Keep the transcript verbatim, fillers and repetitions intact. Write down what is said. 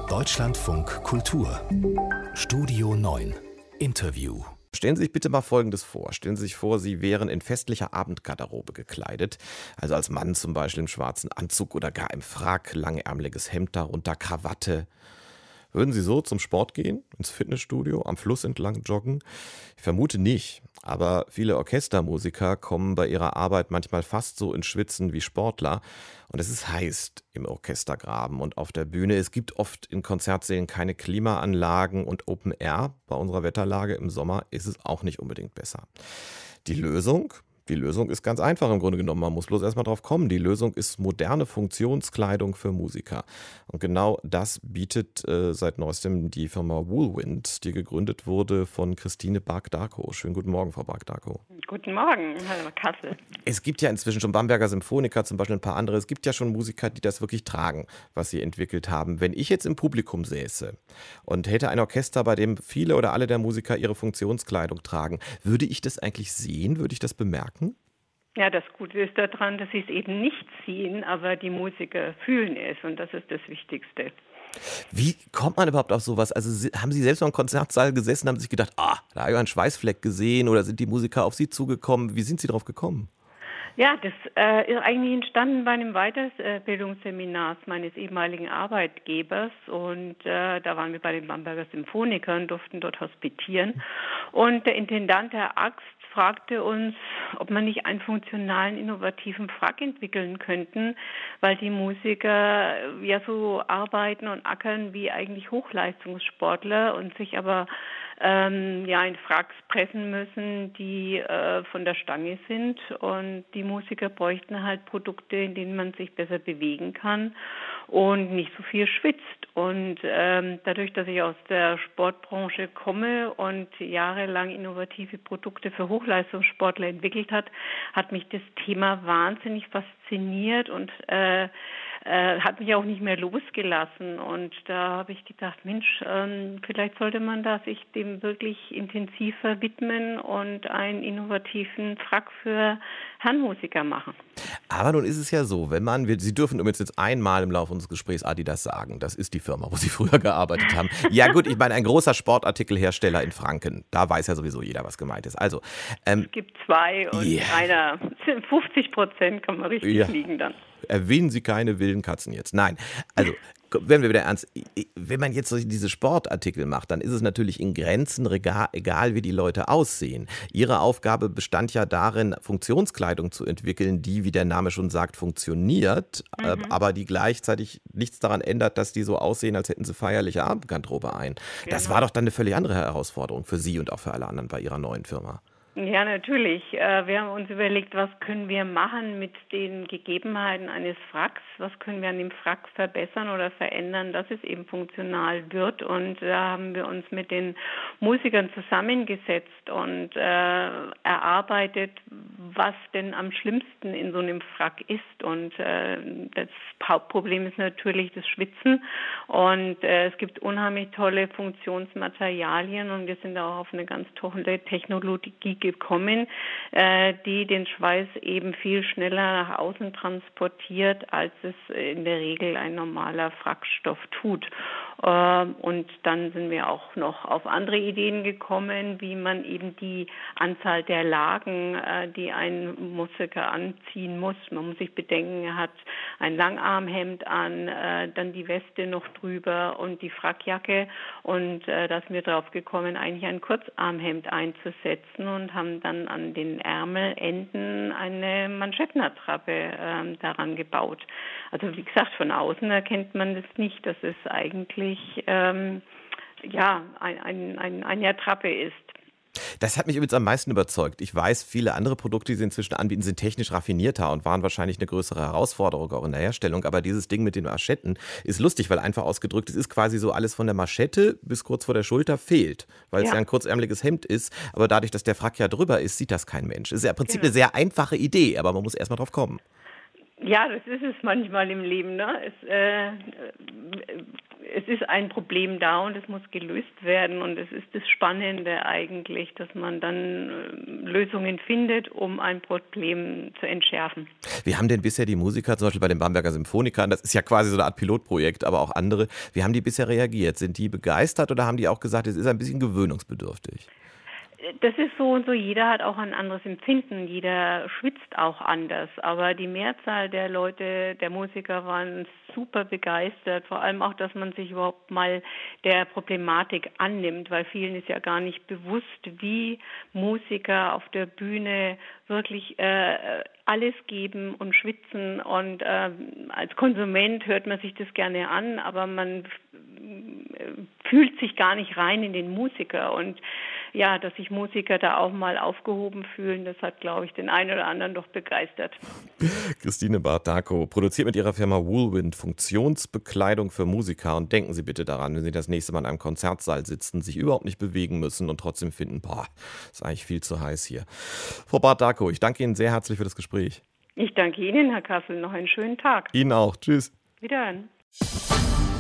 Deutschlandfunk Kultur Studio neun Interview. Stellen Sie sich bitte mal Folgendes vor. Stellen Sie sich vor, Sie wären in festlicher Abendgarderobe gekleidet. Also als Mann zum Beispiel im schwarzen Anzug oder gar im Frack, langärmeliges Hemd darunter, Krawatte. Würden Sie so zum Sport gehen, ins Fitnessstudio, am Fluss entlang joggen? Ich vermute nicht, aber viele Orchestermusiker kommen bei ihrer Arbeit manchmal fast so ins Schwitzen wie Sportler. Und es ist heiß im Orchestergraben und auf der Bühne. Es gibt oft in Konzertsälen keine Klimaanlagen und Open Air. Bei unserer Wetterlage im Sommer ist es auch nicht unbedingt besser. Die Lösung? Die Lösung ist ganz einfach im Grunde genommen. Man muss bloß erstmal drauf kommen. Die Lösung ist moderne Funktionskleidung für Musiker. Und genau das bietet äh, seit neuestem die Firma Woolwind, die gegründet wurde von Christine Bark-Darkow. Schönen guten Morgen, Frau Bark-Darkow. Guten Morgen, Herr Kassel. Es gibt ja inzwischen schon Bamberger Symphoniker, zum Beispiel ein paar andere. Es gibt ja schon Musiker, die das wirklich tragen, was sie entwickelt haben. Wenn ich jetzt im Publikum säße und hätte ein Orchester, bei dem viele oder alle der Musiker ihre Funktionskleidung tragen, würde ich das eigentlich sehen? Würde ich das bemerken? Ja, das Gute ist daran, dass sie es eben nicht sehen, aber die Musiker fühlen es und das ist das Wichtigste. Wie kommt man überhaupt auf sowas? Also haben Sie selbst mal im Konzertsaal gesessen und haben sich gedacht, ah, da habe ich einen Schweißfleck gesehen oder sind die Musiker auf Sie zugekommen? Wie sind Sie darauf gekommen? Ja, das äh, ist eigentlich entstanden bei einem Weiterbildungsseminar meines ehemaligen Arbeitgebers und äh, da waren wir bei den Bamberger Symphonikern, durften dort hospitieren und der Intendant, Herr Axt, fragte uns, ob man nicht einen funktionalen, innovativen Frack entwickeln könnten, weil die Musiker ja so arbeiten und ackern wie eigentlich Hochleistungssportler und sich aber ähm, ja in Fracks pressen müssen, die äh, von der Stange sind und die Musiker bräuchten halt Produkte, in denen man sich besser bewegen kann und nicht so viel schwitzt. Und ähm, dadurch, dass ich aus der Sportbranche komme und jahrelang innovative Produkte für Hochleistungssportler entwickelt hat, hat mich das Thema wahnsinnig fasziniert und äh, äh, hat mich auch nicht mehr losgelassen. Und da habe ich gedacht, Mensch, ähm, vielleicht sollte man da sich dem wirklich intensiver widmen und einen innovativen Frack für Herrenmusiker machen. Aber nun ist es ja so, wenn man, wir, Sie dürfen übrigens jetzt einmal im Laufe unseres Gesprächs Adidas sagen, das ist die Firma, wo Sie früher gearbeitet haben. Ja gut, ich meine, ein großer Sportartikelhersteller in Franken, da weiß ja sowieso jeder, was gemeint ist. Also, ähm, es gibt zwei und yeah. einer, fünfzig Prozent kann man richtig ja. liegen dann. Erwähnen Sie keine wilden Katzen jetzt. Nein, also werden wir wieder ernst. Wenn man jetzt so diese Sportartikel macht, dann ist es natürlich in Grenzen, egal wie die Leute aussehen. Ihre Aufgabe bestand ja darin, Funktionskleidung zu entwickeln, die, wie der Name schon sagt, funktioniert, mhm. aber die gleichzeitig nichts daran ändert, dass die so aussehen, als hätten sie feierliche Abendgarderobe ein. Genau. Das war doch dann eine völlig andere Herausforderung für Sie und auch für alle anderen bei Ihrer neuen Firma. Ja, natürlich. Wir haben uns überlegt, was können wir machen mit den Gegebenheiten eines Fracks? Was können wir an dem Frack verbessern oder verändern, dass es eben funktional wird? Und da haben wir uns mit den Musikern zusammengesetzt und äh, erarbeitet, was denn am schlimmsten in so einem Frack ist. Und äh, das Hauptproblem ist natürlich das Schwitzen. Und äh, es gibt unheimlich tolle Funktionsmaterialien und wir sind auch auf eine ganz tolle Technologie gekommen, äh, die den Schweiß eben viel schneller nach außen transportiert, als es in der Regel ein normaler Frackstoff tut. Äh, und dann sind wir auch noch auf andere Ideen gekommen, wie man eben die Anzahl der Lagen, äh, die ein Musiker anziehen muss. Man muss sich bedenken, er hat ein Langarmhemd an, äh, dann die Weste noch drüber und die Frackjacke. Und äh, da sind wir drauf gekommen, eigentlich ein Kurzarmhemd einzusetzen und haben dann an den Ärmelenden eine Manschettenattrappe ähm, daran gebaut. Also wie gesagt, von außen erkennt man das nicht, dass es eigentlich ähm, ja, ein, ein, ein, eine Attrappe ist. Das hat mich übrigens am meisten überzeugt. Ich weiß, viele andere Produkte, die sie inzwischen anbieten, sind technisch raffinierter und waren wahrscheinlich eine größere Herausforderung auch in der Herstellung. Aber dieses Ding mit den Manschetten ist lustig, weil einfach ausgedrückt, es ist quasi so alles von der Manschette bis kurz vor der Schulter fehlt, weil ja. es ja ein kurzärmeliges Hemd ist. Aber dadurch, dass der Frack ja drüber ist, sieht das kein Mensch. Es ist ja im Prinzip genau. eine sehr einfache Idee, aber man muss erst mal drauf kommen. Ja, das ist es manchmal im Leben. Ne? Es, äh, es es ist ein Problem da und es muss gelöst werden. Und es ist das Spannende eigentlich, dass man dann Lösungen findet, um ein Problem zu entschärfen. Wie haben denn bisher die Musiker, zum Beispiel bei den Bamberger Symphonikern, das ist ja quasi so eine Art Pilotprojekt, aber auch andere, wie haben die bisher reagiert? Sind die begeistert oder haben die auch gesagt, es ist ein bisschen gewöhnungsbedürftig? Das ist so und so, jeder hat auch ein anderes Empfinden, jeder schwitzt auch anders, aber die Mehrzahl der Leute, der Musiker waren super begeistert, vor allem auch, dass man sich überhaupt mal der Problematik annimmt, weil vielen ist ja gar nicht bewusst, wie Musiker auf der Bühne wirklich äh, alles geben und schwitzen und äh, als Konsument hört man sich das gerne an, aber man fühlt sich gar nicht rein in den Musiker und ja, dass sich Musiker da auch mal aufgehoben fühlen, das hat, glaube ich, den einen oder anderen doch begeistert. Christine Bartako produziert mit ihrer Firma Woolwind Funktionsbekleidung für Musiker und denken Sie bitte daran, wenn Sie das nächste Mal in einem Konzertsaal sitzen, sich überhaupt nicht bewegen müssen und trotzdem finden, boah, ist eigentlich viel zu heiß hier. Frau Bartako, ich danke Ihnen sehr herzlich für das Gespräch. Ich danke Ihnen, Herr Kassel, noch einen schönen Tag. Ihnen auch. Tschüss. Wiederhören.